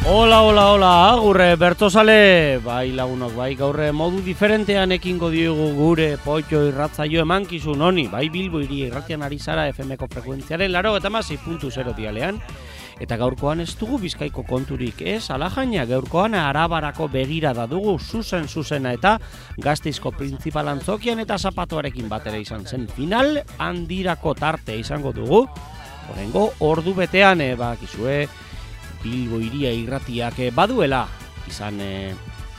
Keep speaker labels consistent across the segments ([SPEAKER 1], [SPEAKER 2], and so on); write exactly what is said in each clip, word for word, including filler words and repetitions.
[SPEAKER 1] Hola, hola, hola, agurre, bertzozale, bai lagunok, bai gaurre modu diferentean ekingo diogu gure potxo irratzaio emankizun honi, bai Bilbo hiri irratian ari zara F M-ko frekuentziaren laro eta sei puntu zero dialean, eta gaurkoan ez dugu Bizkaiko konturik ez, alajaina gaurkoan Arabarako begirada dugu zuzen zuzena eta Gasteizko printzipal antzokian eta zapatoarekin batera izan zen final handirako tarte izango dugu, oraingo ordu betean, e, bakizue, Bilbo hiria irratiak baduela izan e,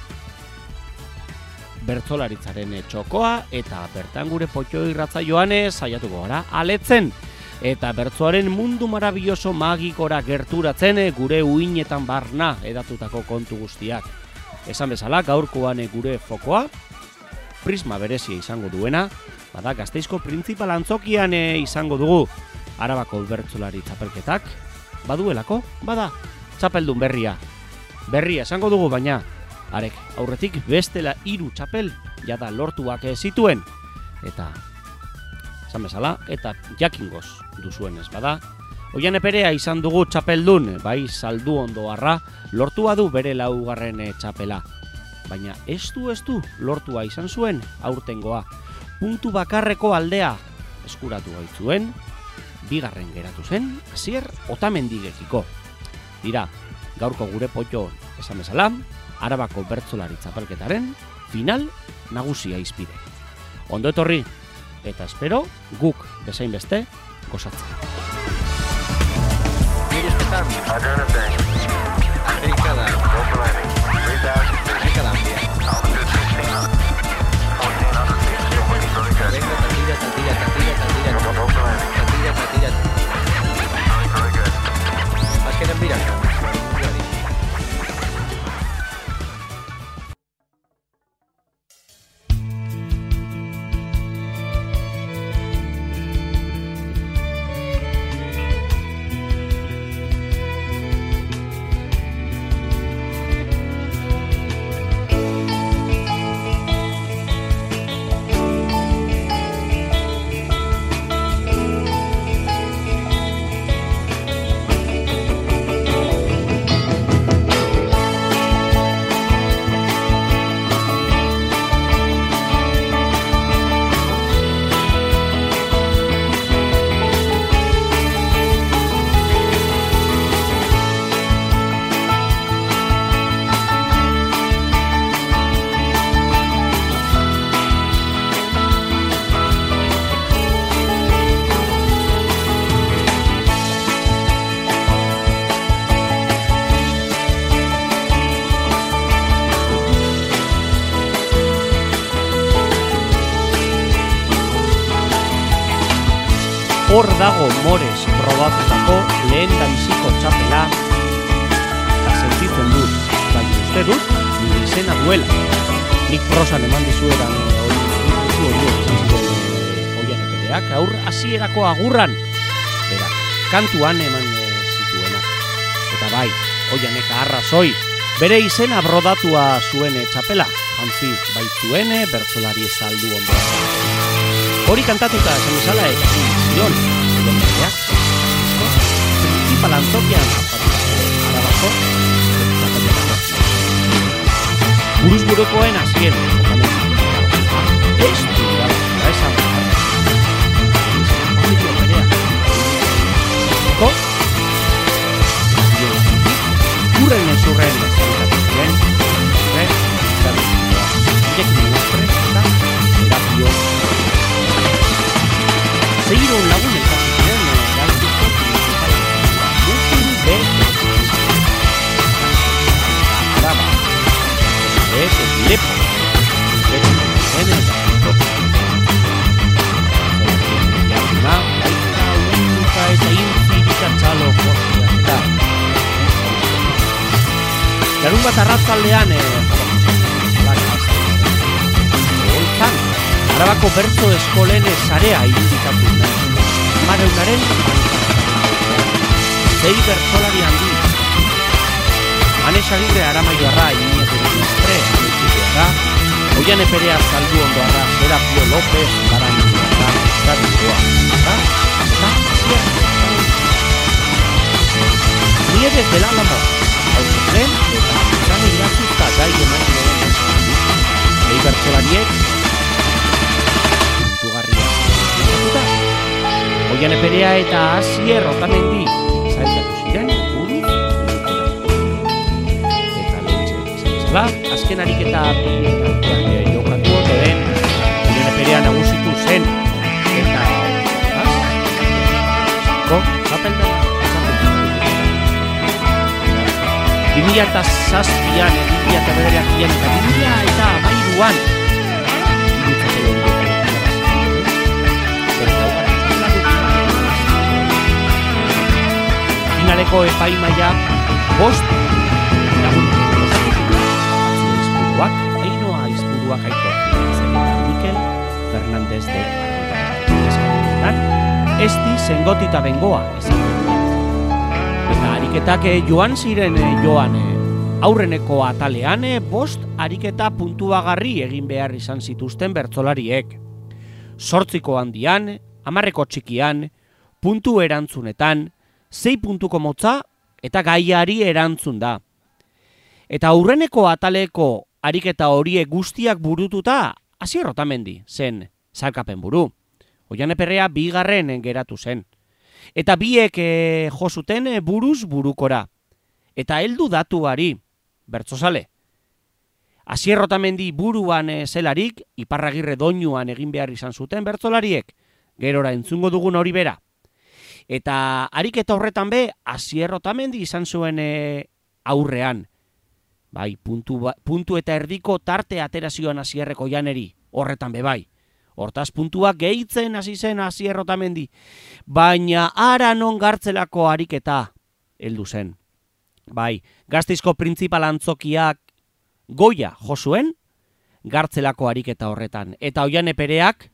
[SPEAKER 1] bertsolaritzaren txokoa eta bertan gure potxo irratzaioan saiatuko gara aletzen eta bertsoaren mundu marabilloso magikora gerturatzen gure uinetan barna edatutako kontu guztiak. Esan bezala gaurkoan gure fokoa prisma berezia izango duena, bada Gasteizko printzipal antzokian izango dugu Arabako bertsolari txapelketak baduelako, bada, txapeldun berria. Berria esango dugu baina, arek aurretik bestela hiru txapel jada lortuak zituen. Eta, esan bezala, eta jakingoz duzuen ez bada. Oiane Perea izan dugu txapeldun, bai saldu ondoarra, lortua du bere laugarren txapela. Baina ez du ez du lortua izan zuen aurtengoa. Puntu bakarreko aldea eskuratu baitzuen, bigarren geratu zen, Asier Otamendigekiko. Dira, gaurko gure potxo esan bezala, Arabako bertsolari txapelketaren final nagusia izpide. Ondo etorri, eta espero guk bezain beste gozatzen. Azkenen birak. Hor dago morez probatutako lehen daiziko txapela eta sentitzen dut, baina uste dut nire izena duela. Nik prosan eman dizueran Oiane Pereak aur hasierako agurran, berak, kantuan eman zituena. Eta bai, Oianek arrazoi, bere izena brodatua zuen txapela, jantzi baitzuen bertsolari saldu ondoa. Hori kantatuta esan bezala eta zion, egon berdeak, printzipal antzokian Arabako buruz burukoen hasien ez du gara esan ko urren ezurren zuen zuen zuen Zeiro lagun elkartu ziren Gasteizko printzipal antzokian be Araba ez lepo lepo zen eta jaruna baita unika eta intzirika txalo jortia eta larun bat arratzaldean holtzan Arabako bertso eskolen sarea irudikatu nahi. Mareunaren zei bertsolari handi. Anes Agirre Aramaioarra Iñieteren Estre Iñietera, Oiane Perea saldu ondoarra Serapio López Baranioarra Estatukoa. Eta, eta, Asier Nieves del Álamo, hautzen eta izan irazuzta gai eman duen Ei bertsolariek puntugarria izatuta Oiane Perea eta Asier Otamendi zailkatu ziren buruz eta lehentxe izan bezala azken ariketa artean jokatu ondoren Oiane Perea nagusitu zen eta ko zapeldela bi mila zazpian, bi mila bederatzian eta bi mila hamairuan finaleko epaimaia bost lagun Aizpuruak, Ainoa Aizpuruak Aitor eta Mikel Fernández de Arroyo Esti Zengotita Bengoa esan eta ariketak joan ziren joan aurreneko atalean bost ariketa puntuagarri egin behar izan zituzten bertsolariek. Zortziko handian, hamarreko txikian, puntu erantzunetan, sei puntuko motza eta gaiari erantzun da. Eta aurreneko ataleko ariketa horiek guztiak burututa Asier Otamendi zen sailkapen buru. Oiane Perea bigarren geratu zen. Eta biek e, josuten e, buruz burukora. Eta heldu datuari, bertzozale. Asier Otamendi buruan e, zelarik, Iparragirre doinuan egin behar izan zuten bertzolariek. Gerora entzungo dugun hori bera. Eta ariketa horretan be, Asier Otamendi izan zuen e, aurrean. Bai, puntu, puntu eta erdiko tarte aterazioan Asierreko janeri, horretan be bai. Hortaz puntuak gehitzen hasi zen Asier Otamendi, baina ara non gartzelako ariketa heldu zen. Bai, Gasteizko printzipal antzokiak goia jo zuen gartzelako ariketa horretan. Eta Oiane Pereak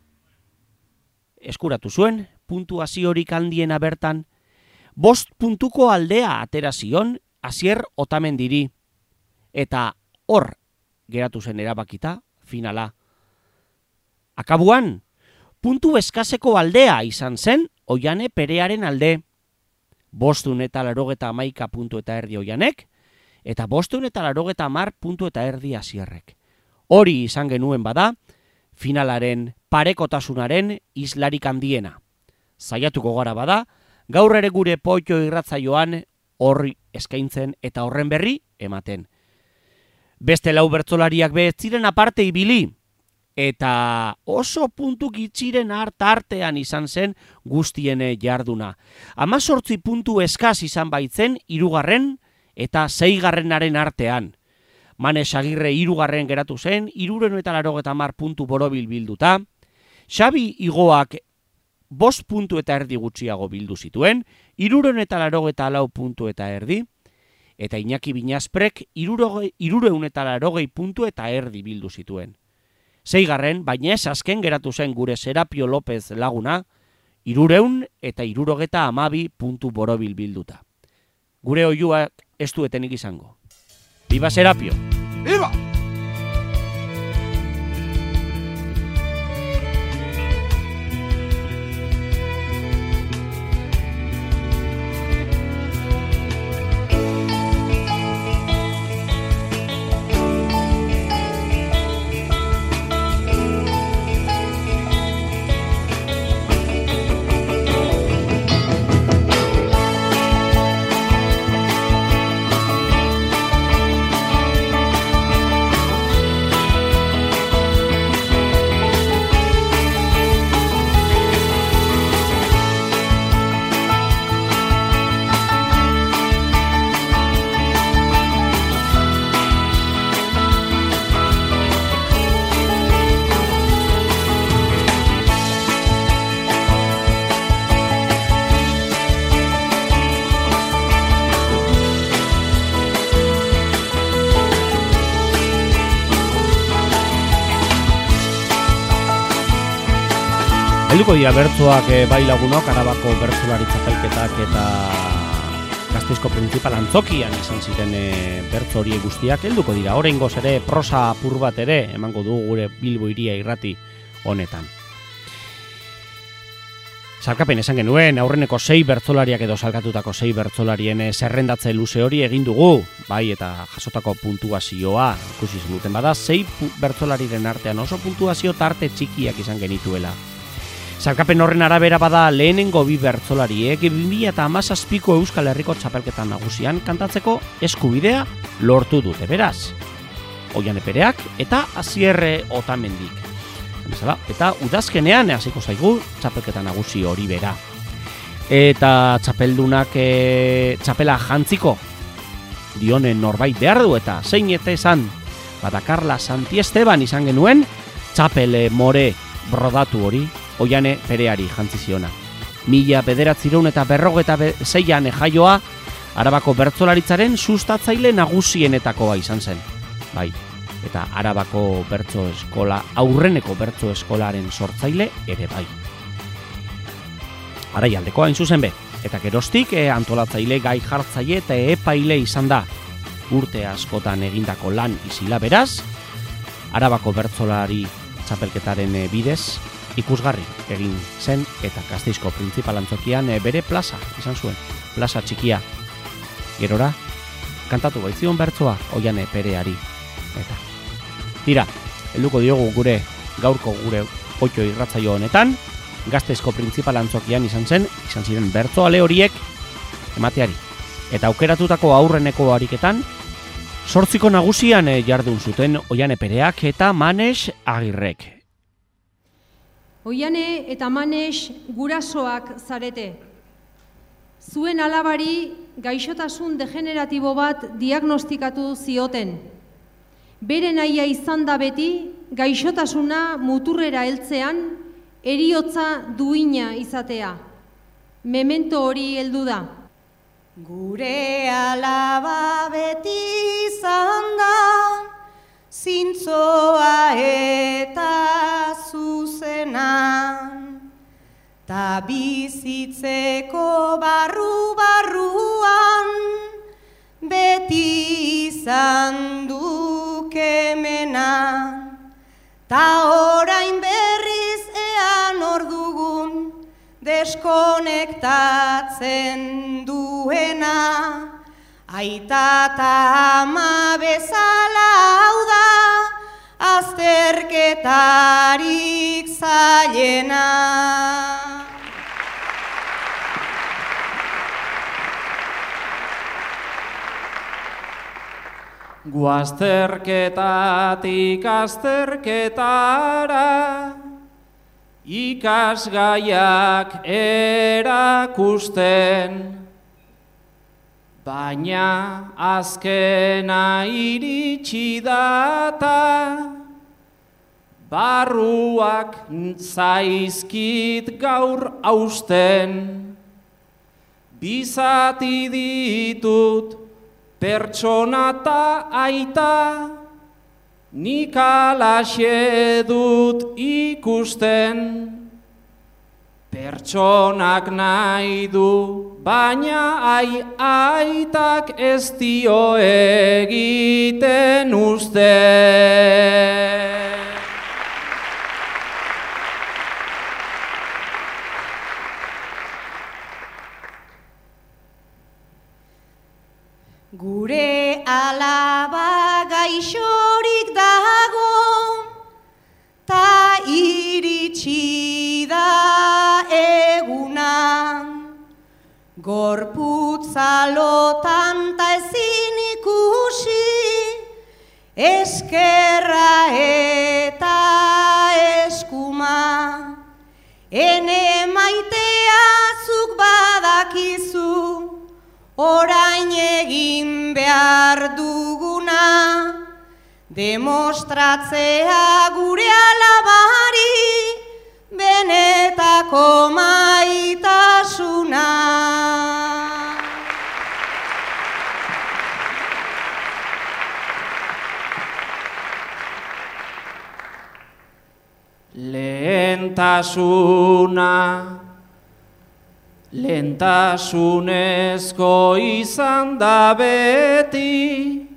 [SPEAKER 1] eskuratu zuen puntuaziorik handiena bertan, bost puntuko aldea atera zion Asier Otamendiri. Eta hor geratu zen erabakita finala. Akabuan, puntu eskaseko aldea izan zen Oiane Perearen alde. Bostun eta larogeta hamaika puntu eta erdi Oianek, eta bostun eta larogeta hamar puntu eta erdi Asierrek. Hori izan genuen bada, finalaren parekotasunaren islarik handiena. Saiatuko gara bada, gaur ere gure Poito irratsaioan horri eskaintzen eta horren berri ematen. Beste lau bertsolariak be ez ziren aparte ibili, eta oso puntu gitxiren hartartean izan zen guztien jarduna. Hamazortzi puntu eskaz izan baitzen hirugarren eta seigarrenaren artean. Manes Agirre hirugarren geratu zen, hirurehun eta laurogeita hamar puntu borobil bilduta. Xabi Igoak bost puntu eta erdi gutxiago bildu zituen, hirurehun eta laurogeita lau puntu eta erdi. Eta Iñaki Binazprek hirurehun eta laurogei puntu eta erdi bildu zituen. Seigarren, baina ez azken geratu zen gure Serapio López laguna, hirurehun eta hirurogeta hamabi puntu borobil bilduta. Gure oihuak ez duetenik izango. Viva Serapio! Viva! Helduko dira bertsoak e, bai lagunok, Arabako bertsolari txapelketak eta Gasteizko printzipal antzokian izan ziren e, bertso horiek guztiak. Helduko dira, oraingoz ere prosa apur bat ere emango dugu gure Bilbo Hiria irrati honetan. Salkapen esan genuen, aurreneko sei bertzolariak edo salkatutako sei bertzolarien zerrendatze luze hori egin dugu, bai, eta jasotako puntuazioa ikusi zenuten bada, sei bertzolariren artean oso puntuazio tarte txikiak izan genituela. Salkapen horren arabera bada lehenengo bi bertzolariek bi mila hamazazpiko Euskal Herriko txapelketan nagusian kantatzeko eskubidea lortu dute, beraz. Oiane Pereak eta Asierre Otamendik. Eta udazkenean hasiko zaigu txapelketa nagusi hori bera. Eta txapeldunak e, txapela jantziko dionen norbait behar du eta zein eta esan badakarla Santiesteban izan genuen txapel more brodatu hori Oiane Pereari jantzi ziona. Mila bederatzireun eta berrogeta zeian jaioa Arabako bertsolaritzaren sustatzaile nagusienetakoa izan zen. Bai. Eta Arabako bertso eskola, aurreneko bertso eskolaren sortzaile ere bai. Araialdeko hain zuzen be, eta geroztik e, antolatzaile, gai jartzaile eta epaile izan da. Urte askotan egindako lan izila beraz, Arabako bertsolari txapelketaren e, bidez ikusgarri egin zen eta Gasteizko printzipal antzokian e, bere plaza izan zuen, plaza txikia. Gerora, kantatu baitzion bertsoa Oiane Pereari. Eta tira, helduko diogu gure gaurko gure potxo irratzaio honetan, Gasteizko printzipal antzokian izan zen, izan ziren bertsoale horiek emateari. Eta aukeratutako aurreneko ariketan, sortziko nagusian jardun zuten Oiane Pereak eta Manes Agirrek.
[SPEAKER 2] Oiane eta Manes gurasoak zarete. Zuen alabari gaixotasun degeneratibo bat diagnostikatu zioten. Bere nahia izan da beti, gaixotasuna muturrera heltzean, heriotza duina izatea. Memento hori heldu da.
[SPEAKER 3] Gure alaba beti izan da, zintzoa eta zuzena, ta bizitzeko barru-barruan, beti izan du kemena, ta orain berriz ean ordugun deskonektatzen duena, aita ta ama bezala hau da, azterketarik zailena.
[SPEAKER 4] Guazterketatik azterketara, ikasgaiak erakusten, baina azkena iritsi data, barruak zaizkit gaur hausten, bizati ditut, pertsona ta aita, nik alaxe dut ikusten. Pertsonak nahi du, baina ai aitak ez dio egiten uste.
[SPEAKER 3] Gure alaba gaixorik dago, ta iritsi da eguna, gorputza lotan ta ezin ikusi, eskerra eta eskuma, ene maitea zuk badakizu, orain egin behar duguna, demostratzea gure alabari, benetako maitasuna.
[SPEAKER 4] Lehentasuna, lehentasunezko izan da beti,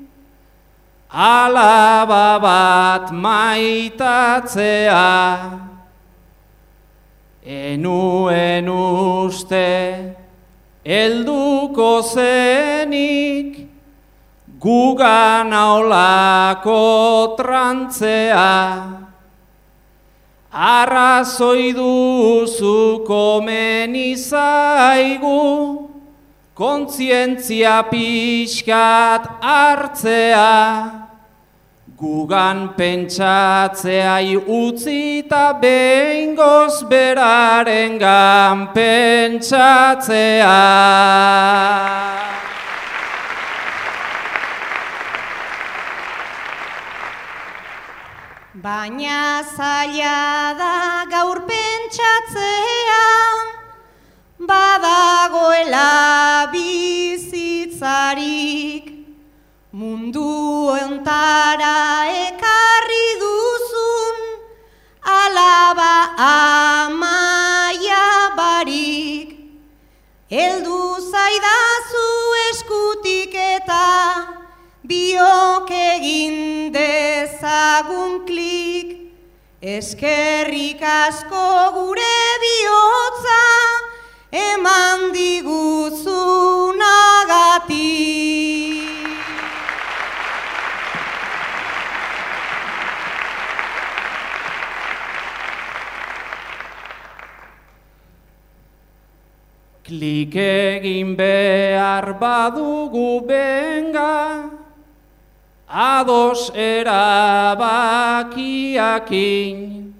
[SPEAKER 4] alaba bat maitatzea. enuen uste helduko zenik gugan aolako trantzea. Arrazoi duzu komeni zaigu kontzientzia pixkat hartzea. Gugan pentsatzeai utzita behingoz berarengan pentsatzea.
[SPEAKER 3] Baina zaila da gaur pentsatzea, badagoela bizitzarik, mundu ontara ekarri duzun, alaba amaia barik. Heldu zaidazu eskutik eta biok egin dezagun klik. Eskerrik asko gure bihotza eman diguzunagatik.
[SPEAKER 4] Klik egin behar badugu benga, ados erabakiakin.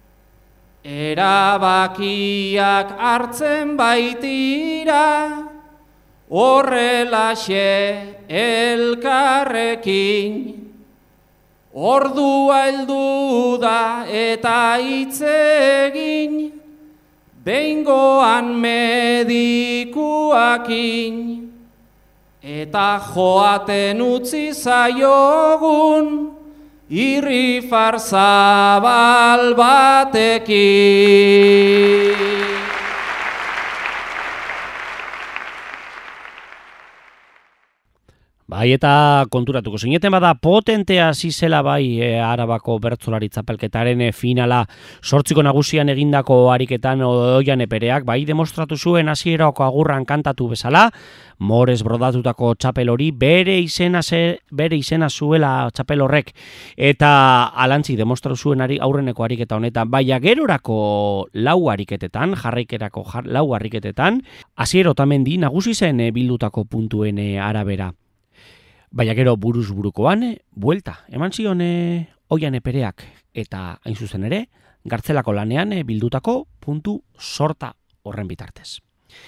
[SPEAKER 4] Erabakiak hartzen baitira, horrelaxe elkarrekin. Ordua heldu da eta hitz egin, behingoan medikuakin. Eta joaten utzi zaiogun, irri farzabal batekin.
[SPEAKER 1] Bai, eta konturatuko zineten bada potentea zizela bai e, Arabako bertsolari txapelketaren e, finala sortziko nagusian egindako ariketan Oian Epereak bai demostratu zuen hasierako agurran kantatu bezala, morez brodatutako txapel hori bere izena ze, bere izena zuela txapel horrek, eta alantzi demostratu zuen ari, aurreneko ariketa honetan, baina gerorako lau ariketetan, jarraikerako jar, lau ariketetan, Asier Otamendi nagusi zen e, bildutako puntuen e, arabera. Baina gero buruz burukoan, buelta, eman zion e, Oian Epereak, eta hain zuzen ere, Gartzelako lanean e, bildutako puntu sorta horren bitartez.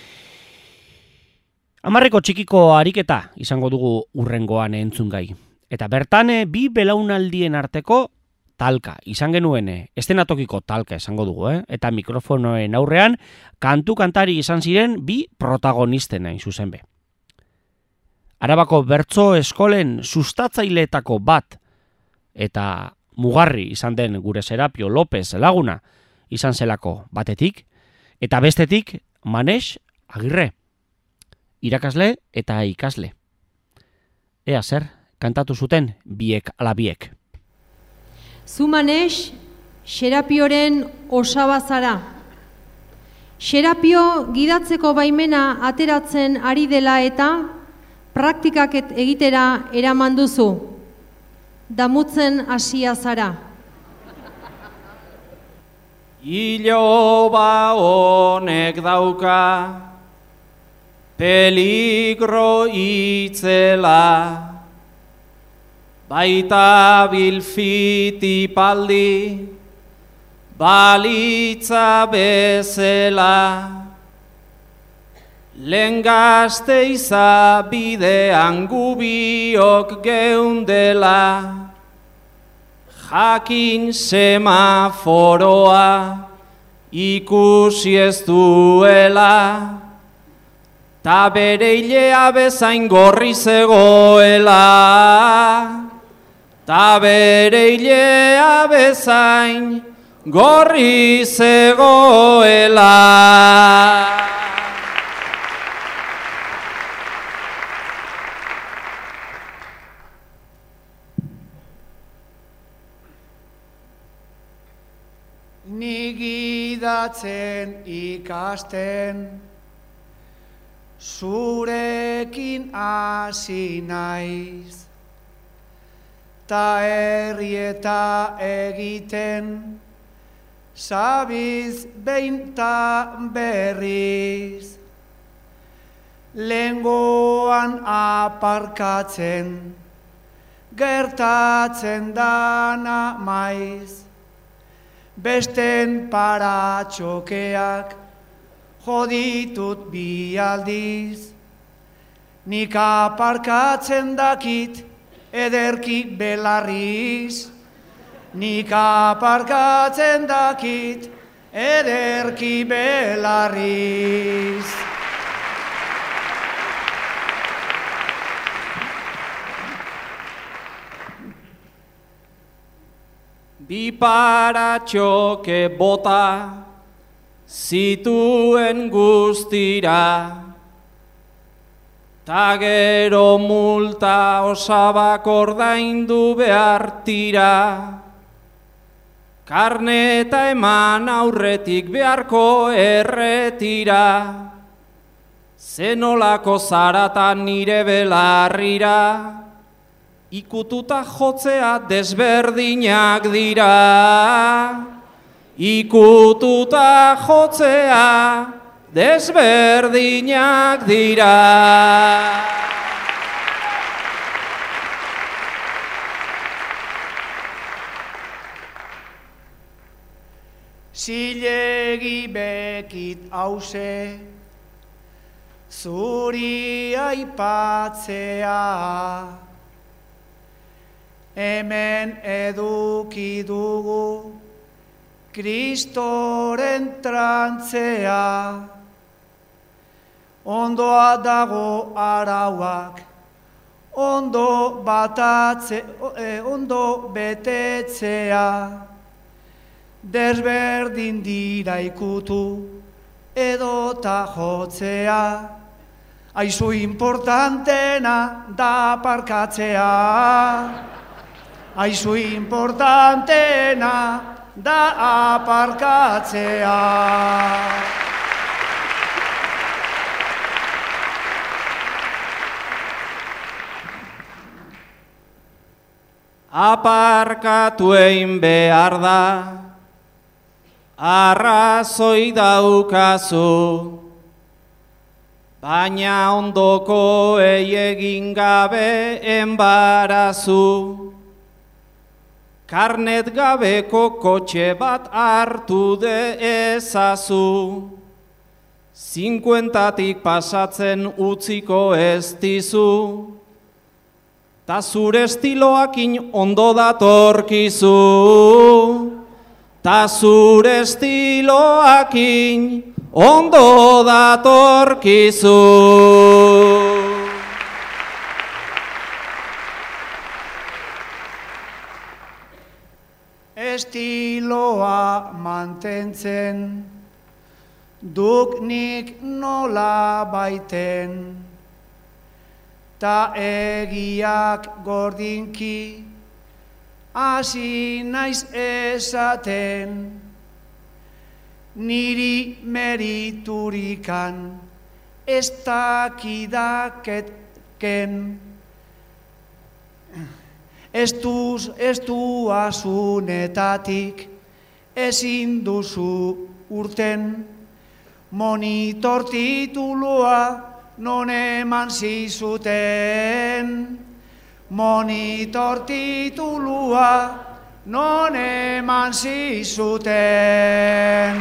[SPEAKER 1] Hamarreko txikiko ariketa izango dugu urrengoan entzungai. Eta bertan e, bi belaunaldien arteko talka izan genuen, e, estenatokiko talka esango dugu, eh? Eta mikrofonoen aurrean kantu kantari izan ziren bi protagonisten hain zuzen be. Arabako bertso eskolen sustatzaileetako bat eta mugarri izan den gure Serapio López laguna izan zelako batetik, eta bestetik Manex Agirre, irakasle eta ikasle. Ea zer, kantatu zuten biek ala biek.
[SPEAKER 2] Zu Manex, Serapioren osaba zara. Serapio gidatzeko baimena ateratzen ari dela eta praktikak egitera eraman duzu, damutzen hasia zara.
[SPEAKER 4] Iloba honek dauka peligro itzela, baita bilfitipaldi balitza bezela. Lehen Gasteiza bidean gubiok geundela, jakin semaforoa ikusi ez duela, ta bere ilea bezain gorri zegoela, ta bere ilea bezain gorri zegoela. Ni
[SPEAKER 5] idatzen ikasten, zurekin hasi naiz, ta herrieta egiten, zabiz behin ta berriz, lengoan aparkatzen, gertatzen dana maiz, besten paratxokeak joditut bi aldiz, nik aparkatzen dakit ederki belarriz, nik aparkatzen dakit ederki belarriz.
[SPEAKER 4] Bi paratxoke bota zituen guztira, ta gero multa osabak ordaindu behar tira, karneta eman aurretik beharko erretira, zenolako zaratan nire belarrira, ikututa jotzea desberdinak dira, ikututa jotzea desberdinak dira.
[SPEAKER 5] Zilegi bekit hause, zuri aipatzea, hemen eduki dugu Kristoren trantzea, ondoa dago arauak, ondo batatze, ondo betetzea, desberdin dira ikutu edota jotzea, aizu importantena da aparkatzea, aizu importantena da aparkatzea.
[SPEAKER 4] Aparkatu egin behar da, arrazoi daukazu, baina ondoko egin gabe enbarazu. Karnet gabeko kotxe bat hartu de ezazu, zinkuentatik pasatzen utziko ez dizu, ta zure estiloakin ondo datorkizu, ta zure estiloakin ondo datorkizu.
[SPEAKER 5] Estiloa mantentzen, duk nik nola baiten, ta egiak gordinki hasi naiz esaten, niri meriturikan ez dakidaketken, ez du asunetatik ezin duzu urten, monitor titulua non eman zizuten, monitor titulua non eman zizuten.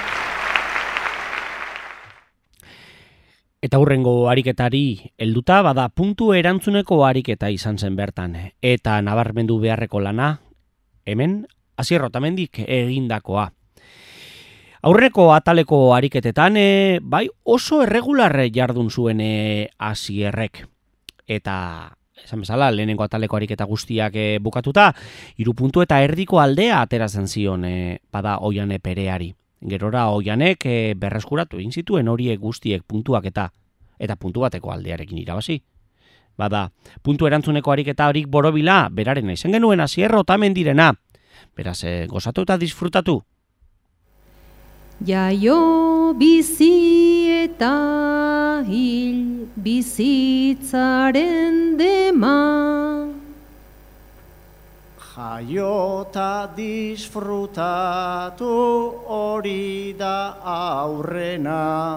[SPEAKER 1] Eta hurrengo ariketari helduta bada puntu erantzuneko ariketa izan zen bertan. Eta nabarmendu beharreko lana, hemen, Asier Otamendik egindakoa. Aurreko ataleko ariketetan, e, bai oso erregular jardun zuen e, Asierrek. Eta, esan bezala, lehenengo ataleko ariketa guztiak e, bukatuta, hiru puntu eta erdiko aldea ateratzen zion e, bada Oiane Pereari. Gerora Oianek e, berreskuratu egin zituen horiek guztiek puntuak eta eta puntu bateko aldearekin irabazi. Bada, puntu erantzuneko ariketa horik borobila, beraren izan genuen Asier Otamendirena. Beraz, e, gozatu eta disfrutatu.
[SPEAKER 2] Jaio bizi eta hil bizitzaren dema.
[SPEAKER 5] Jaiota disfrutatu hori da aurrena,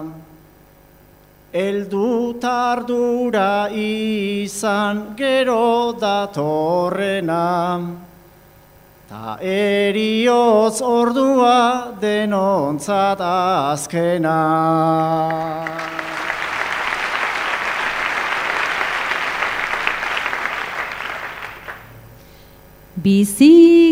[SPEAKER 5] eldu tardura izan gero datorrena, ta eriotz ordua denontzat azkena.
[SPEAKER 2] Bizi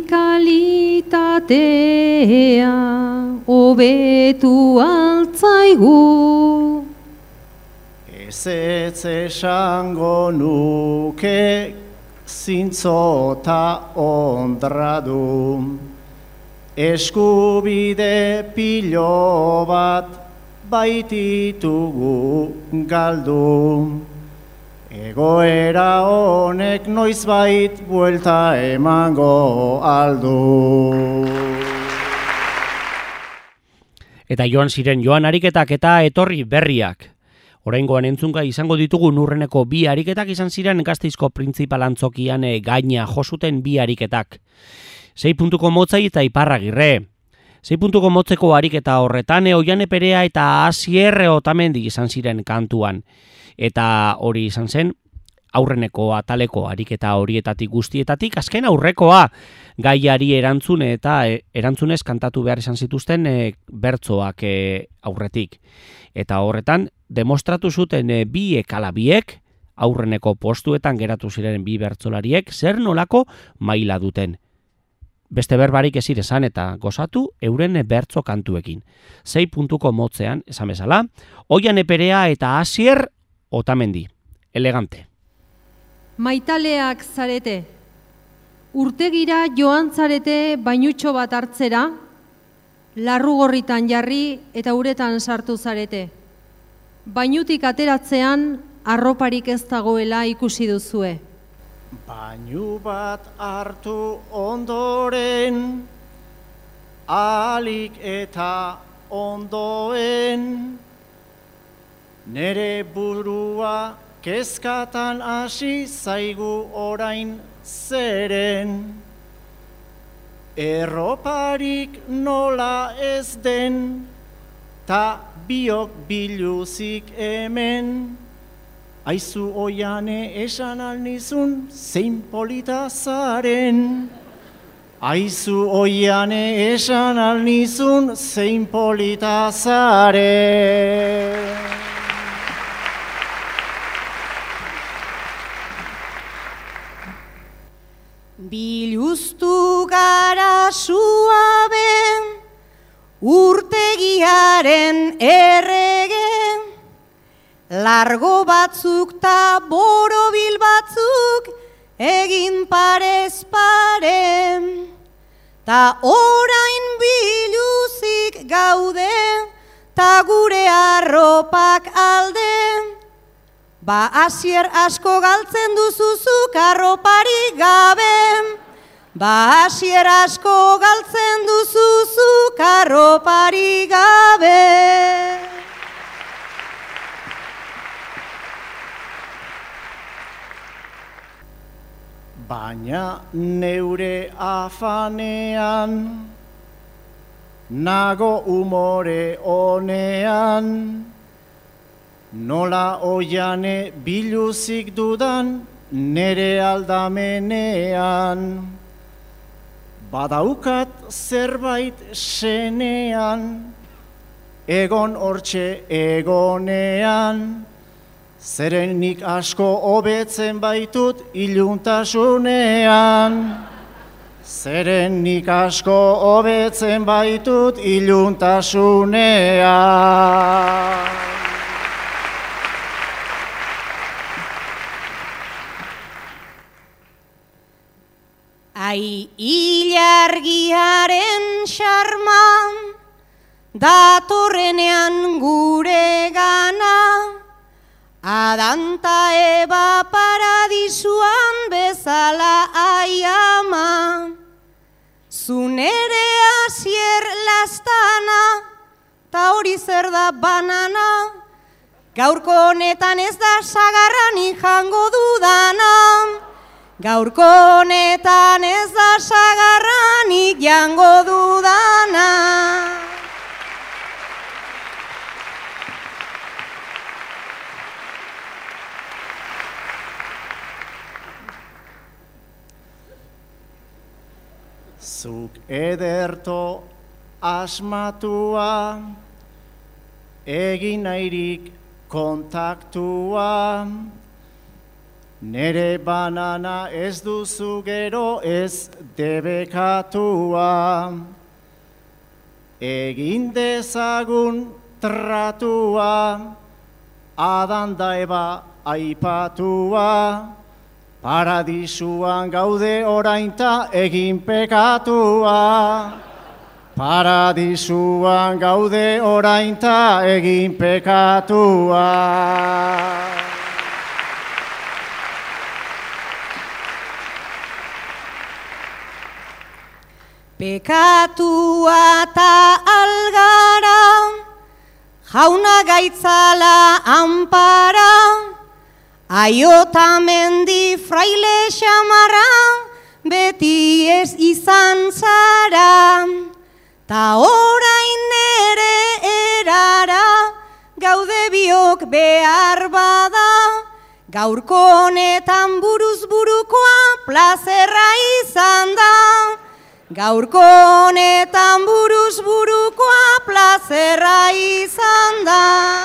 [SPEAKER 2] kalitatea hobetu altzaigu.
[SPEAKER 5] Ez ez esango nuke zintzota ondradu, eskubide pilo bat baititugu galdu. Egoera honek noizbait buelta emango aldu.
[SPEAKER 1] Eta joan ziren joan ariketak eta etorri berriak. Oraingoan entzunga izango ditugu Nurreneko bi ariketak izan ziren Gasteizko printzipal antzokian gaina josuten bi ariketak. Sei puntuko motzai eta Iparragirre. Sei puntuko motzeko ariketa horretan Oiane Perea eta Asier Otamendi izan ziren kantuan. Eta hori izan zen aurreneko ataleko ariketa horietatik guztietatik azken aurrekoa gaiari erantzun eta e, erantzunez kantatu behar izan zituzten e, bertsoak e, aurretik. Eta horretan demostratu zuten e, biek ala biek aurreneko postuetan geratu ziren bi bertsolariek zer nolako maila duten. Beste berbarik ezin esan eta gozatu euren bertso kantuekin. Sei puntuko motzean, esan bezala, Oiane Perea eta Asier Otamendi. Elegante.
[SPEAKER 2] Maitaleak zarete. Urtegira joan zarete bainutxo bat hartzera, larrugorritan jarri eta uretan sartu zarete. Bainutik ateratzean arroparik ez dagoela ikusi duzue.
[SPEAKER 5] Bainu bat hartu ondoren, alik eta ondoen, nere burua kezkatan hasi zaigu orain zeren. Erroparik nola ez den, ta biok biluzik hemen. Aizu Oiane esan alnizun zein polita zaren. Aizu Oiane esan alnizun zein polita zaren.
[SPEAKER 3] Biluztu gara suabe, urtegiaren errege, largo batzuk ta borobil batzuk egin parez pare, ta orain biluzik gaude, ta gure arropak alde. Ba Asier asko galtzen duzuzuk arroparik gabe. Ba Asier asko galtzen duzuzuk arroparik gabe.
[SPEAKER 5] Baina neure afanean, nago umore honean, nola Oiane biluzik dudan nere aldamenean. Badaukat zerbait senean, egon hortxe egonean, zeren nik asko hobetzen baitut iluntasunean. Zeren nik asko hobetzen baitut iluntasunean.
[SPEAKER 3] Ai ilargiaren xarma, datorrenean gure gana, Adanta Eba paradisuan bezala aiama. Zunere Asier lastana, ta hori zer da banana, gaurko honetan ez da sagarranik jango dudana, gaurko honetan ez da sagarranik jango dudana.
[SPEAKER 5] Zuk ederto asmatua, egin nahirik kontaktua, nere banana ez duzu gero ez debekatua. Egin dezagun tratua, Adan da Eba aipatua, paradisuan gaude orainta egin pekatua. Paradisuan gaude orainta egin pekatua.
[SPEAKER 3] Pekatua ta algara, jauna gaitzala anpara, aiota mendi fraile xamarra, beti ez izan zara. Ta orain nere erara, gaude biok behar bada, gaurko honetan buruz burukoa plazerra izan da. Gaurko honetan buruz burukoa plazerra izan da.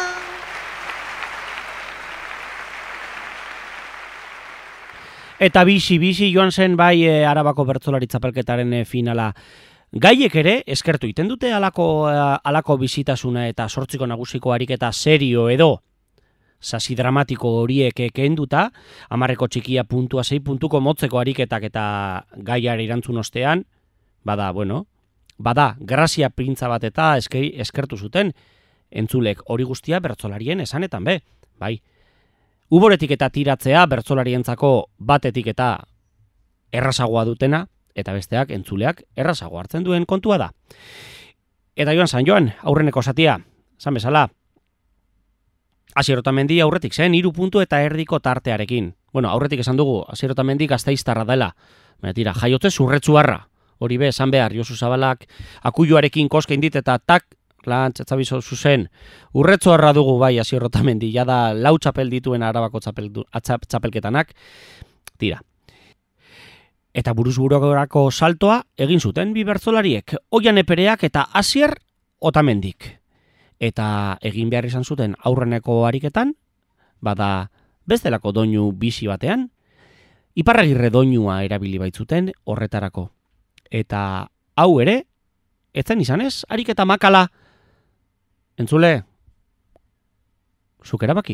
[SPEAKER 1] Eta bizi-bizi joan zen bai e, Arabako bertsolari txapelketaren e, finala. Gaiek ere, eskertu iten dute alako, alako bizitasuna eta sortziko nagusiko ariketa serio edo sasi dramatiko horiek kenduta, hamarreko txikia puntua sei puntuko motzeko ariketak eta gaiari erantzun ostean, bada, bueno, bada, grazia printza bat eta eskei, eskertu zuten, entzulek hori guztia bertsolarien esanetan be, bai. Uboretik eta tiratzea bertsolarientzako batetik eta errazagoa dutena, eta besteak entzuleak errazago hartzen duen kontua da. Eta joan San Joan, aurreneko zatia, zan bezala, Asier Otamendi aurretik zen, hiru puntu eta erdiko tartearekin. Bueno, aurretik esan dugu, Asier Otamendi Gasteiztarra dela. Baina tira, jaiotze zurretsuarra. Hori be, esan behar, Josu Zabalak akuiluarekin koska indit eta tak, lan txetzabizo zuzen, urretsuarra dugu bai Asier Otamendi, jada lau txapel dituen Arabako txapel, atxap, txapelketanak. Tira. Eta buruzburoko saltoa egin zuten bi bertsolariek, Oian Epereak eta Asier Otamendik. Eta egin behar izan zuten aurreneko ariketan, bada bestelako doinu bizi batean, Iparragirre doinua erabili baitzuten horretarako. Eta hau ere, etzen izanez, ariketa makala, entzule, zuk erabaki.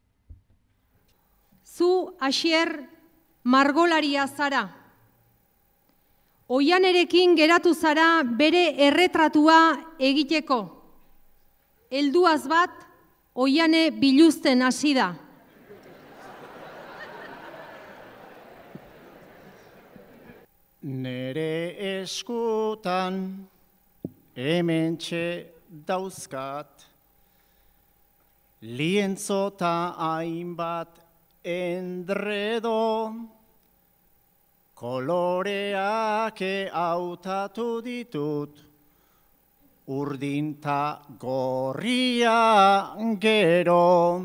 [SPEAKER 2] Zu, Asier, margolaria zara. Oianerekin geratu zara bere erretratua egiteko. Helduaz bat, Oiane biluzten hasi da.
[SPEAKER 5] Nere eskutan hementxe dauzkat, lientzota hainbat endredo, koloreak hautatu ditut, urdinta gorria gero.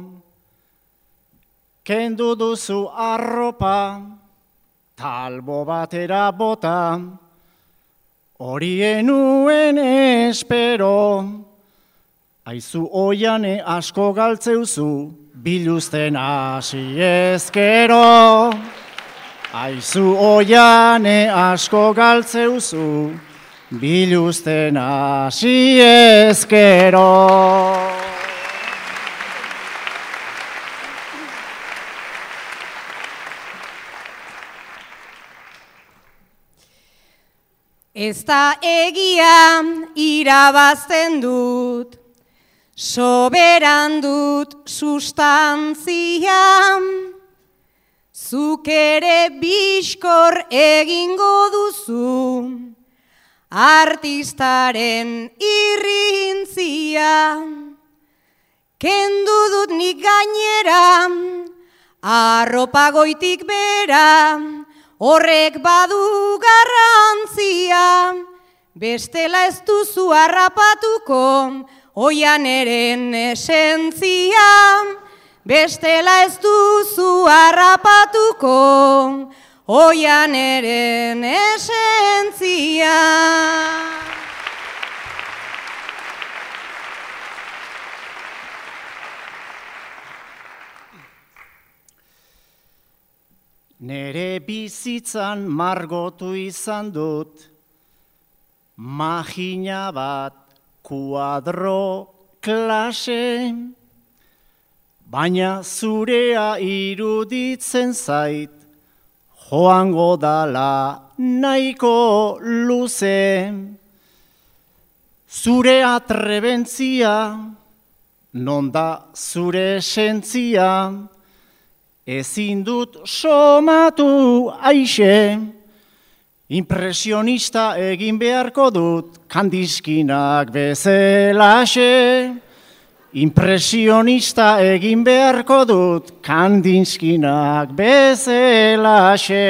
[SPEAKER 5] Kendu duzu arropa, talbo batera bota, horienuen espero. Aizu Oiane asko galtzeuzu, biluzten hasi ezkero. Aizu Oiane asko galtzeuzu, biluzten hasi ezkero.
[SPEAKER 3] Ez da egia irabazten dut, soberan dut sustantzia, zuk ere bizkor egingo duzu, artistaren irrintzia. Kendu dut nik gainera, arropa goitik bera, horrek badu garrantzia. Bestela ez duzu harrapatuko, oianeren esentzia. Bestela ez duzu harrapatuko, oianeren esentzia.
[SPEAKER 5] Nere bizitzan margotu izan dut, magina bat kuadro klase, baina zurea iruditzen zait, joango dala nahiko luze. Zure atrebentzia, non da zure esentzia, ezin dut somatu aixe, impresionista egin beharko dut Kandiskinak bezelaxe. Impresionista egin beharko dut Kandiskinak bezelaxe.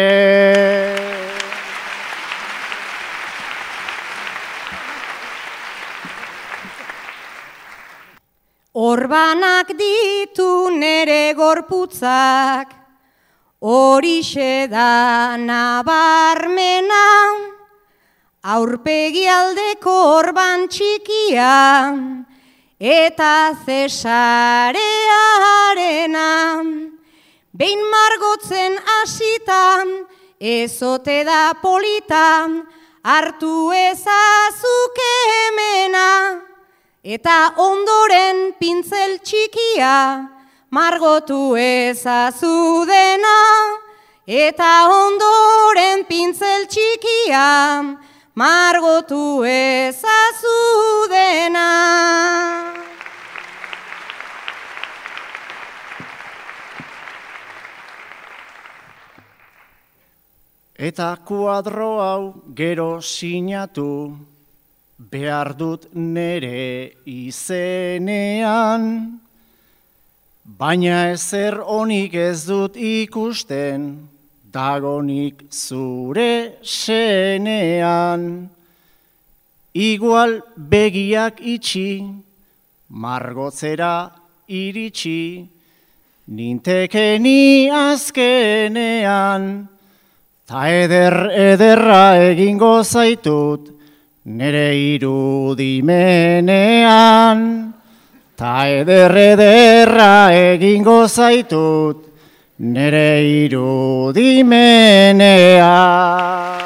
[SPEAKER 3] Orbanak ditu nere gorputzak, horixe da nabarmena, aurpegi aldeko orban txikia, eta zesarearena. Behin margotzen hasita, ezote da polita, hartu ezazuk hemena. Eta ondoren pintzel txikia, margotu ezazu dena. Eta ondoren pintzel txikia, margotu ezazu dena.
[SPEAKER 5] Eta kuadro hau gero sinatu, behar dut nere izenean, baina ezer onik ez dut ikusten, dagonik zure senean. Igual begiak itxi, margotzera iritsi, nintekeni azkenean, ta eder ederra egingo zaitut, nere irudimenean, ta eder ederra egingo zaitut, nere irudimenean.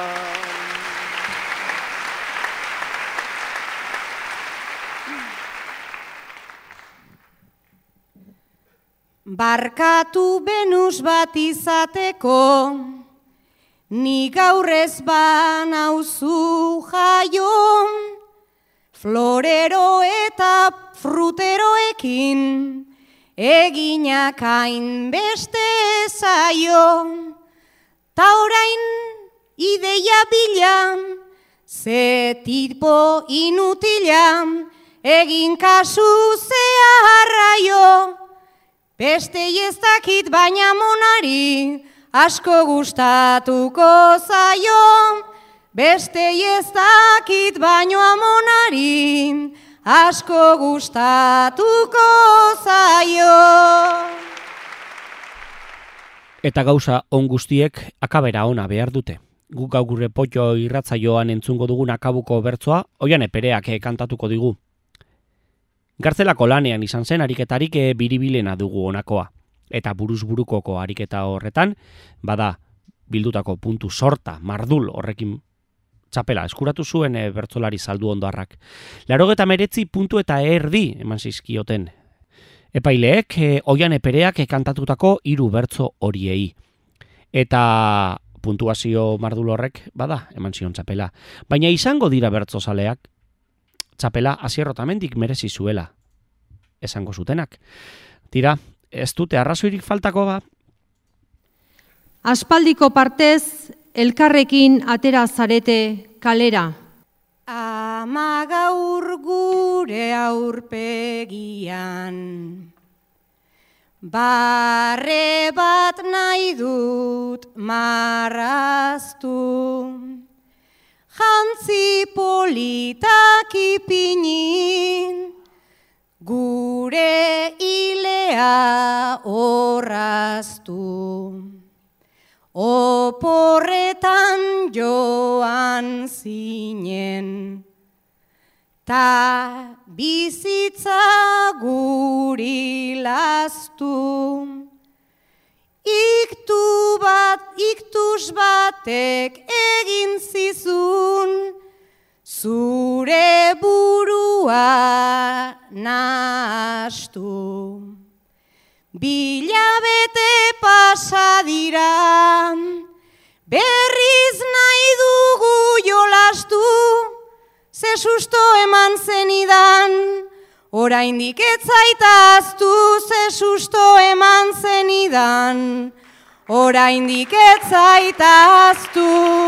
[SPEAKER 3] Barkatu Benus bat izateko, ni gaur ez banauzu jaio, florero eta fruteroekin, eginak hain beste zaio. Ta orain ideia bila, ze tipo inutila, egin kasu zeharraio. Beste ez dakit baina monari, asko gustatuko zaio. Beste ez dakit baino amonari, asko gustatuko zaio.
[SPEAKER 1] Eta gauza on guztiek akabera ona behar dute. Guk gau gure potxo irratzaioan entzungo dugun akabuko bertsoa, Oiane Pereak kantatuko digu. Gartzelako lanean izan zen ariketarik biribilena dugu honakoa. Eta buruz burukoko ariketa horretan, bada bildutako puntu sorta, mardul horrekin txapela eskuratu zuen e, bertsolari saldu ondoarrak. Laurogeta meretzi puntu eta erdi eman zizkioten. Epaileek e, Oiane Pereak kantatutako hiru bertso horiei. Eta puntuazio mardul horrek, bada, eman zion txapela. Baina izango dira bertsozaleak, txapela Asierrotamendik merezi zuela, esango zutenak. Tira, ez dute arrazoirik faltako ba?
[SPEAKER 2] Aspaldiko partez, elkarrekin atera zarete kalera.
[SPEAKER 3] ama gaur gure aurpegian. Barre bat nahi dut marraztu, jantzi politak ipinin, gure ilea orraztu. Oporretan joan zinen, ta bizitza guri lastu. Iktu bat, iktuz batek egin zizun, zure burua nahastu. Bilabete pasa dira, berriz nahi dugu jolastu, ze susto eman zenidan, oraindik ez zaitaztu, ze susto eman zenidan, oraindik ez zaitaztu.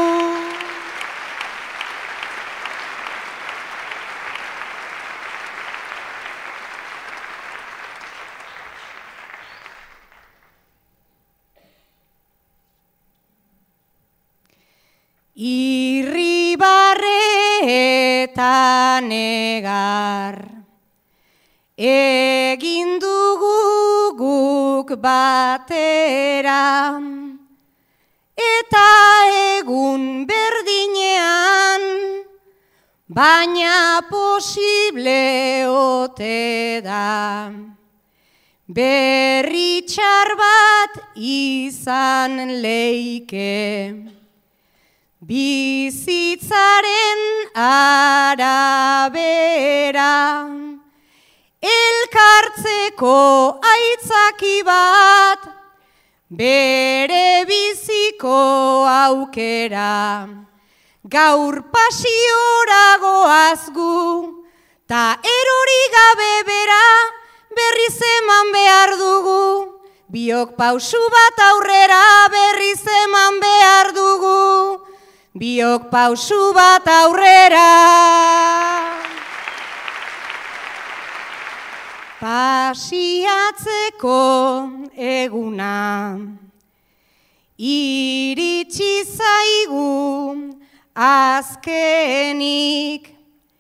[SPEAKER 3] Irribarre eta negar, egin dugu guk batera, eta egun berdinean, baina posible ote da. Berri txar bat izan leike, bizitzaren arabera, elkartzeko aitzaki bat, bere biziko aukera. Gaur pasiora goaz gu, ta erori gabe bera, berriz eman behar dugu. Biok pausu bat aurrera, berriz eman behar dugu. Biok pausu bat aurrera. Pasiatzeko eguna, iritsi zaigu azkenik,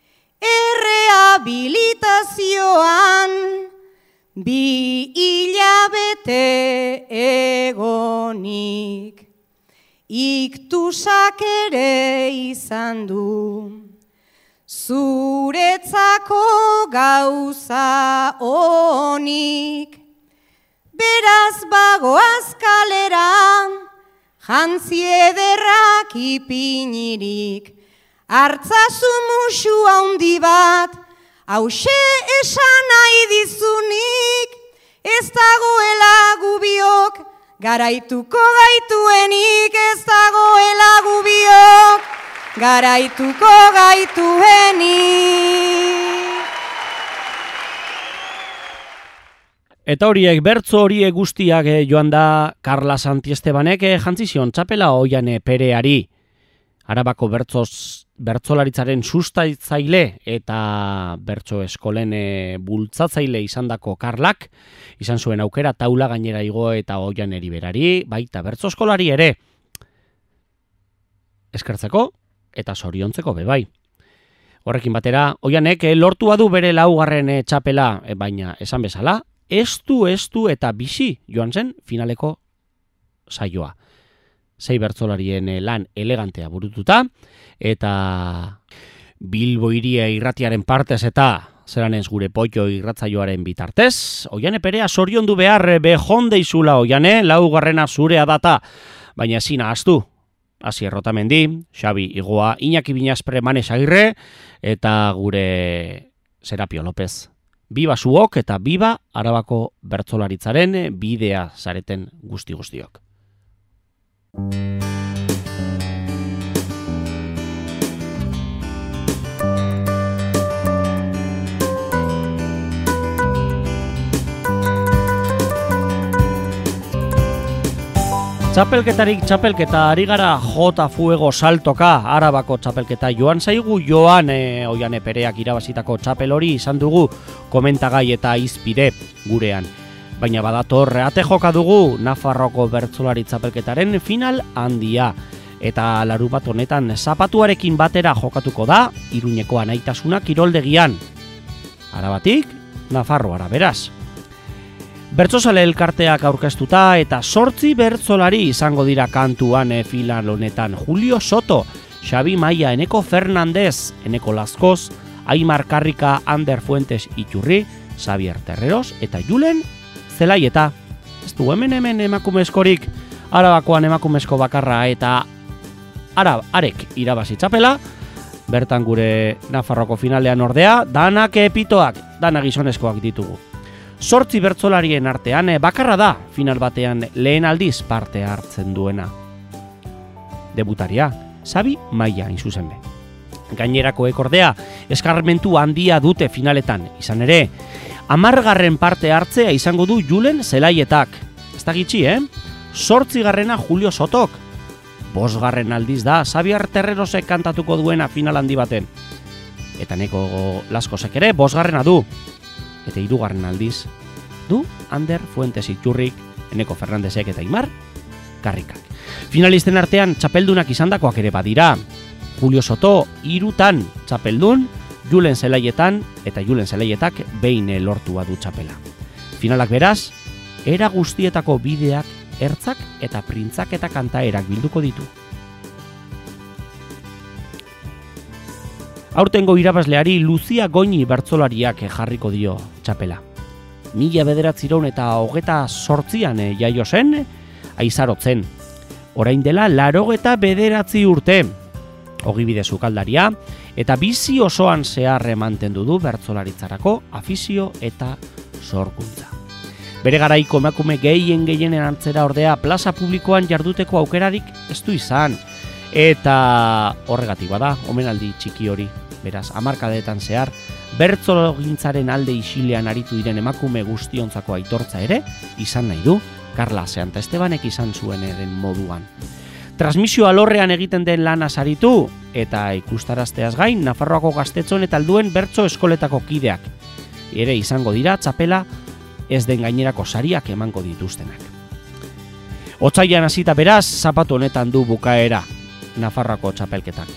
[SPEAKER 3] errehabilitazioan bi hilabete egonik. Iktusak ere izan du, zuretzako gauza onik. Beraz bagoaz kalera, jantzi ederrak ipinirik. Hartzazu musu handi bat, hause esan nahi dizunik. Ez dagoela gubiok, garaituko gaituenik, ez dagoela gubiok, garaituko gaituenik.
[SPEAKER 1] Eta horiek, bertzo horiek guztiak eh, joan da Karla Santiestebanek eh, jantzizion txapela Oiane Pereari. Arabako bertzoz, bertzolaritzaren sustaitzaile eta bertso eskolen e, bultzatzaile izandako Karlak izan zuen aukera taula gainera igo eta Oianeri berari, baita bertso eskolari ere eskertzeko eta zoriontzeko bebai. Horrekin batera, Oianek e, lortua du bere laugarren e, txapela, e, baina esan bezala, estu, estu eta bizi joan zen finaleko saioa. Sei bertsolarien lan elegantea burututa, eta Bilbo Hiria irratiaren partez eta zeranez gure Poio irratzaioaren bitartez, Oiane Perea zoriondu behar behonde izula Oiane, laugarrena zurea data, baina ezin ahaztu. Asier Rotamendi, Xabi Igoa, Iñaki Binaspre Manes Agirre, eta gure Serapio López. Biba zuok eta biba Arabako bertsolaritzaren bidea zareten guzti-guztiok. Txapelketarik txapelketa ari gara J Fuego Saltoka, Arabako txapelketa joan zaigu, joan e, Oiane Pereak irabazitako txapel hori izan dugu komentagai eta izpide gurean. Baina badator ate joka dugu Nafarroko bertsolari txapelketaren final handia. Eta larunbat honetan zapatuarekin batera jokatuko da Iruñeko Anaitasuna kiroldegian. Arabatik, Nafarroara beraz. Bertsozale elkarteak aurkeztuta eta zortzi bertsolari izango dira kantuan e, final honetan. Julio Soto, Xabi Maia, Eneko Fernandez, Eneko Laskoz, Aimar Karrika, Ander Fuentes Iturri, Xavier Terreros eta Julen Zelaieta. Ez du hemen hemen emakumezkorik, Arabakoan emakumezko bakarra eta Arab, arek irabazi txapela, bertan gure Nafarroko finalean ordea, danak epitoak, danak gizonezkoak ditugu. Zortzi bertsolarien artean bakarra da final batean lehen aldiz parte hartzen duena. Debutaria, Xabi Maia inzuzen be. Gainerakoek ordea, eskarmentu handia dute finaletan, izan ere, hamargarren parte hartzea izango du Julen Zelaietak. Ez da gitxi, eh? Zortzigarrena Julio Sotok. Bosgarren aldiz da Xavier Terrerosek kantatuko duena final handi baten. Eta Eneko Laskozek ere bosgarrena du. Eta hirugarren aldiz du Ander Fuentes Iturrik, Eneko Fernandezek eta Aimar Karrikak. Finalisten artean txapeldunak izandakoak ere badira. Julio Soto hirutan txapeldun, Julen Zelaietan eta Julen Zelaietak behin lortua du txapela. Finalak beraz, era guztietako bideak, ertzak eta printzak eta kantaerak bilduko ditu. Aurtengo irabazleari Lucia Goñi bertsolariak jarriko dio txapela. Mila bederatziron eta hogeta sortzian jaio zen, aizarotzen. Orain dela larogeta bederatzi urte. Ogibide sukaldaria eta bizi osoan zehar mantendu du bertsolaritzarako afizio eta sorkuntza. Bere garaiko emakume gehien gehienen antzera ordea plaza publikoan jarduteko aukerarik ez du izan. Eta horregatik bada, omenaldi txiki hori. Beraz, hamarkadetan zehar, bertsologintzaren alde isilean aritu diren emakume guztiontzako aitortza ere, izan nahi du, Carla Seanta Estebanek izan zuen eren moduan. Transmisio alorrean egiten den lana saritu, eta ikustarazteaz gain, Nafarroako gaztetxon eta alduen bertso eskoletako kideak. Ere izango dira, txapela ez den gainerako sariak emango dituztenak. Otsailean hasita beraz, zapatu honetan du bukaera Nafarroako txapelketak.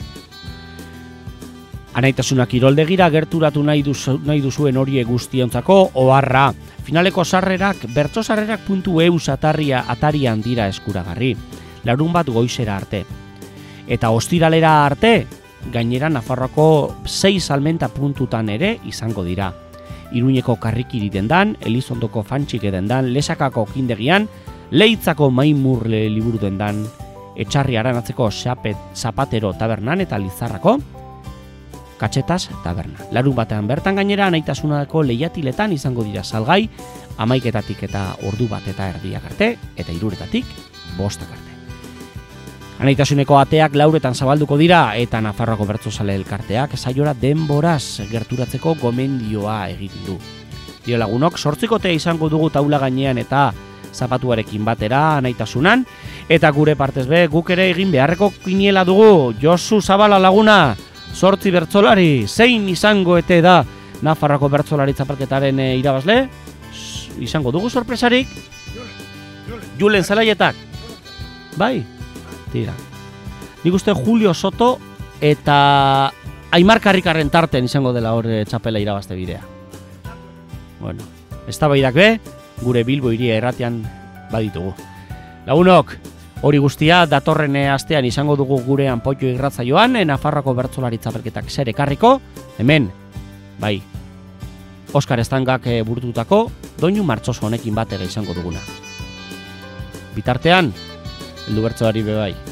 [SPEAKER 1] Anaitasunak kiroldegira gerturatu nahi, duzu, nahi duzuen horie guztiontzako oharra. Finaleko sarrerak bertsosarrerak puntu eus atarria atarian dira eskuragarri. Larun bat goizera arte. Eta ostiralera arte, gainera Nafarroako sei salmenta puntutan ere izango dira. Iruñeko Karrikiri dendan, Elizondoko Fantxike dendan, Lesakako Kindegian, Leitzako Maimurle liburu dendan, Etxarri Aranatzeko Xapet, Zapatero tabernan eta Lizarrako Katxetas taberna. Larun batean bertan gainera anaitasunako lehiatiletan izango dira salgai, hamaiketatik eta ordu bat eta erdiak arte, eta hiruretatik bostak arte. Anaitasuneko ateak lauretan zabalduko dira eta Nafarroako bertsozale elkarteak saiora denboraz gerturatzeko gomendioa egin du. Dio lagunok, sortzikotea izango dugu taula gainean eta zapatuarekin batera anaitasunan, eta gure partez be, guk ere egin beharreko kiniela dugu. Josu Zabala laguna, sortzi bertsolari, zein izango ete da Nafarroako bertsolari txapelketaren e, irabazle? S izango dugu sorpresarik? Julen Zelaietak. Bai? Tira. Nik uste Julio Soto eta Aimar Karrikarren tarten izango dela hor txapela irabazte bidea. Bueno, eztabaidak be, gure Bilbo hiria erratian baditugu. Lagunok, hori guztia datorren astean izango dugu gurean Poio irratsaioan, Nafarroako bertsolari txapelketak zer ekarriko, hemen, bai, Oskar Estangak burututako doinu martxoso honekin batera izango duguna. Bitartean, heldu bertsolari be bai.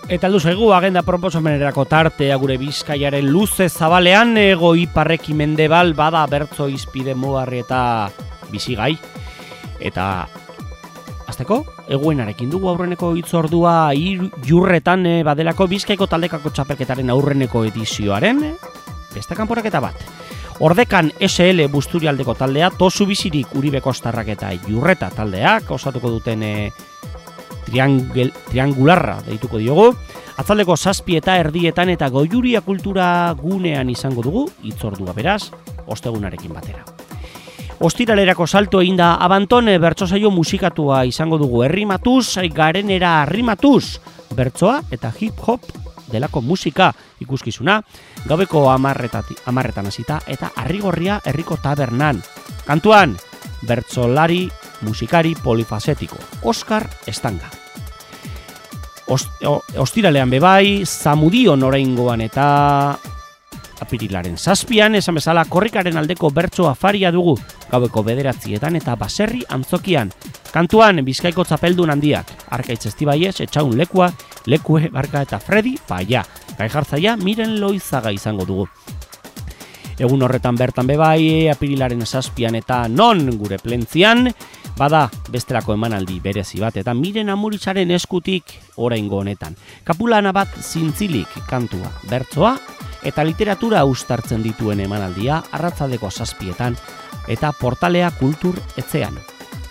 [SPEAKER 1] Eta aldu zaigu, agenda proposamenerako tartea gure Bizkaiaren luze zabalean, ego iparreki mendebal bada bertzo izpide mugarri eta bizigai. Eta, azteko, eguenarekin dugu aurreneko hitzordua jurretan e, badelako Bizkaiko taldekako txapelketaren aurreneko edizioaren, beste kanporaketa bat. Ordekan S L Busturialdeko taldea, Tosu Bizirik Uribe Kostarrak eta Jurreta taldeak osatuko duten e, triangel, triangularra deituko diogu. Atzaldeko zazpi eta erdietan eta Goiuria kultura gunean izango dugu, hitzordua beraz, ostegunarekin batera. Ostiralerako salto egin da Abanton bertsosaio musikatua izango dugu errimatuz, garenera arrimatuz, bertsoa eta hip-hop delako musika ikuskizuna, gaueko amarretan hasita eta Arrigorria herriko tabernan. Kantuan, bertsolari musikari polifasetiko, Oskar Estanga. Ostiralean bebai, Zamudion oraingoan eta apirilaren zazpian, esan bezala korrikaren aldeko bertso afaria dugu, gaueko bederatzietan eta baserri antzokian. Kantuan, Bizkaiko txapeldun handiak, Arkaitz Estibaiez, Etxaun Lekua, Lekue, Barka eta Fredi, Paia. Gai jartzaia, Miren Loizaga izango dugu. Egun horretan bertan bebai, apirilaren zazpian eta non gure plentzian, bada bestelako emanaldi berezi bat eta Miren Amuritzaren eskutik oraingo honetan. Kapulana bat zintzilik kantua, bertsoa eta literatura uztartzen dituen emanaldia arratzaldeko zazpietan eta Portalea Kultur Etxean.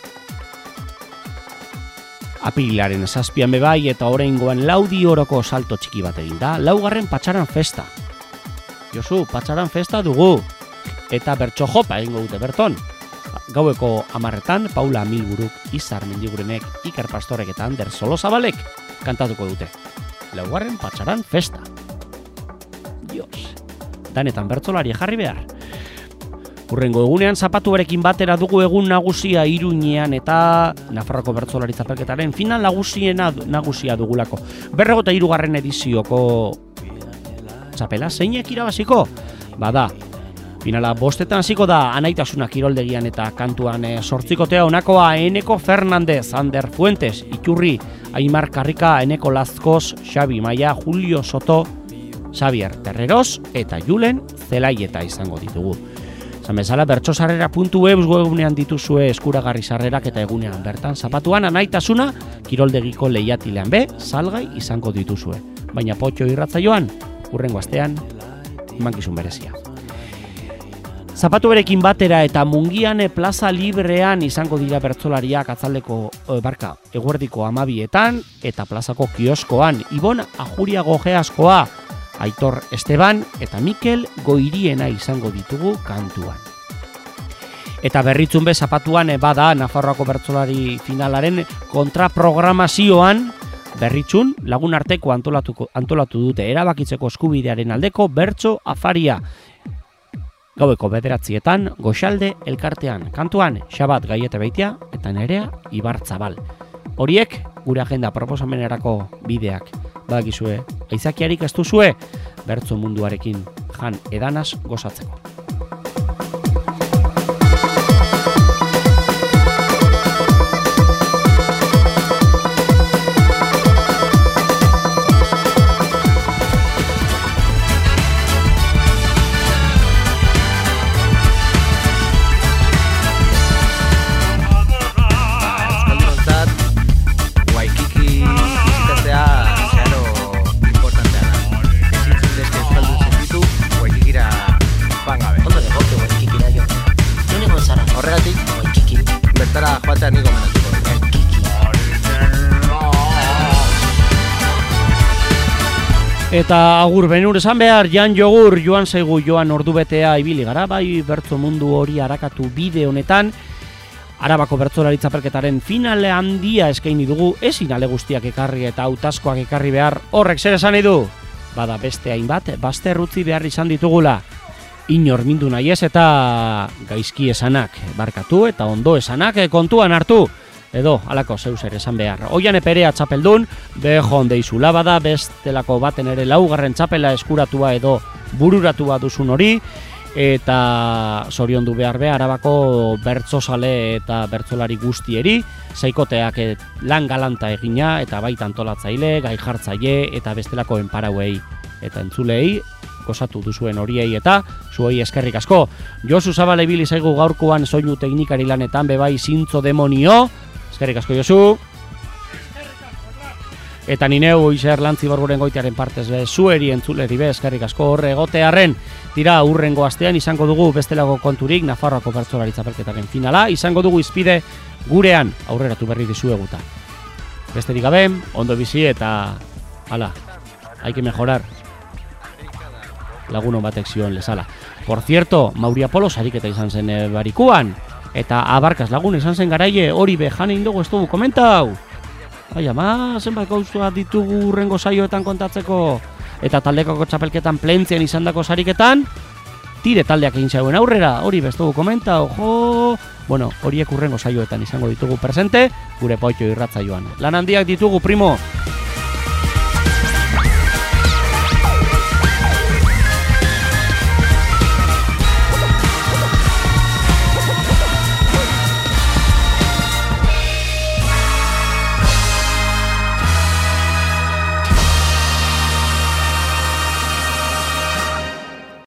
[SPEAKER 1] Apirilaren zazpian bebai eta oraingoan Laudi Oroko salto txiki bat egin da, laugarren Patxaran festa. Josu, Patxaran festa dugu eta bertso jopa egingo dute berton. Gaueko amarretan, Paula Milburuk, Izar Mendigurenek, Iker Pastorek eta Ander Solozabalek kantatuko dute. Laugarren Patxaran festa. Dios, danetan bertsolari jarri behar. Urrengo egunean zapatuarekin batera dugu egun nagusia Iruñean eta Nafarroko bertsolari txapelketaren final nagusiena nagusia dugulako. Berrogota hirugarren edizioko txapela zeinek irabaziko? Bada, finala bostetan hasiko da Anaitasuna kiroldegian eta kantuan e, sortzikotea honakoa Eneko Fernandez, Ander Fuentes, Iturri, Aimar Karrika, Eneko Lazkoz, Xabi Maia, Julio Soto, Xavier Terreros eta Julen Zelaieta izango ditugu. Zan bezala, bertsosarrera puntu e webgunean dituzue eskuragarri sarrerak eta egunean bertan zapatuan Anaitasuna kiroldegiko lehiatilean be salgai izango dituzue. Baina potxo irratzaioan, urrengo astean, mankizun berezia. Zapatu berekin batera eta Mungian plaza librean izango dira bertsolariak atzaldeko e, barka eguerdiko amabietan eta plazako kioskoan Ibon Ajuria Gojeaskoa, Aitor Esteban eta Mikel Goiriena izango ditugu kantuan. Eta berritzun be zapatuan bada Nafarroako bertsolari finalaren kontraprogramazioan berritzun lagun arteko antolatuko, antolatu dute erabakitzeko eskubidearen aldeko bertso afaria. Gaueko bederatzietan, Goxalde elkartean, kantuan Xabat Gaiete Beitia eta Nerea Ibarzabal. Horiek gure agenda proposamenerako bideak. Badakizue, aizakiarik ez duzue, bertso munduarekin jan edanaz gozatzeko. Eta agur benur esan behar, Jan Jogur, joan zaigu joan ordubetea ibili gara, bai bertso mundu hori arakatu bide honetan, Arabako bertsolari txapelketaren finale handia eskaini dugu, ezin ale guztiak ekarri eta hautazkoak ekarri behar, horrek zer esan nahi du? Bada beste hainbat, bazterrutzi behar izan ditugula. Inor mindu nahi ez eta gaizki esanak barkatu eta ondo esanak kontuan hartu. Edo, alako zeuser esan behar. Oian eperea txapeldun, bejon deizula bada, bestelako baten ere laugarren txapela eskuratua edo bururatua duzun hori, eta zoriondu behar be Arabako bertsozale eta bertsolari guztieri, seikoteak lan galanta egina eta baita antolatzaile, gai jartzaile eta bestelako enparauei eta entzulei gozatu duzuen horiei eta zuei eskerrik asko. Josu Zabala ibili zaigu gaurkoan soinu teknikari lanetan bebai zintzo demonio. Eskerrik asko Josu. Eta nineu Iser Lantzi Borboren goitearen partez be zueri entzuleri be eskerrik asko horre egotearren. Tira urrengo astean izango dugu bestelako konturik Nafarroako bertsolari txapelketaren finala, izango dugu izpide gurean aurreratu berri dizueguta. Besterik gabe, ondo bizi eta hala, hay que mejorar. Lagunon batek zioen lezala. Por cierto, Mauriapolo sariketa izan zen e, barikuan, eta abarkaz lagun izan zen garaie hori be janein dugu ez dugu komentau. Ai ama, zenbat gauza ditugu urrengo saioetan kontatzeko, eta taldekako txapelketan plentzian izandako sariketan, tire taldeak egin zauen aurrera, hori be ez dugu komentau, jo... Bueno, horiek urrengo saioetan izango ditugu presente, gure Poitxo irratsaioan. Lan handiak ditugu, primo!